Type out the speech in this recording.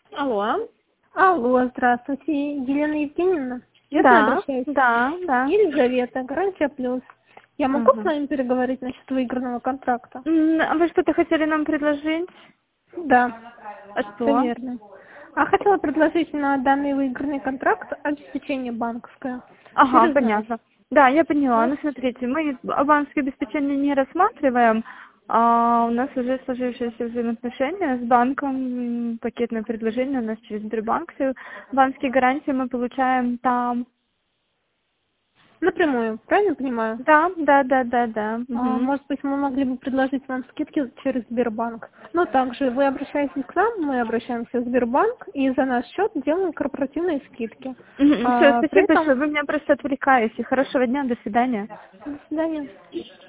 Алло. Алло, здравствуйте, Елена Евгеньевна. Верно Да, обращаюсь? да. Елизавета, гарантия плюс. Я могу с Мгм. вами переговорить насчет выигранного контракта? А вы что-то хотели нам предложить? Да, А все что? верно. А хотела предложить на данный выигранный контракт обеспечение банковское Ага, через нас. понятно. Да, я поняла. Ну, Ну, смотрите, мы авансское обеспечение не рассматриваем. У нас уже сложившиеся взаимоотношения с банком, пакетное предложение у нас через Сбербанк. Все банковские гарантии мы получаем там. напрямую, правильно понимаю? Да. Мгм. Может быть, мы могли бы предложить вам скидки через Сбербанк. Но также вы обращаетесь к нам, мы обращаемся в Сбербанк, и за наш счет делаем корпоративные скидки. Все, При спасибо большое. этом, Вы меня просто отвлекаете. Хорошего дня, до свидания. до свидания.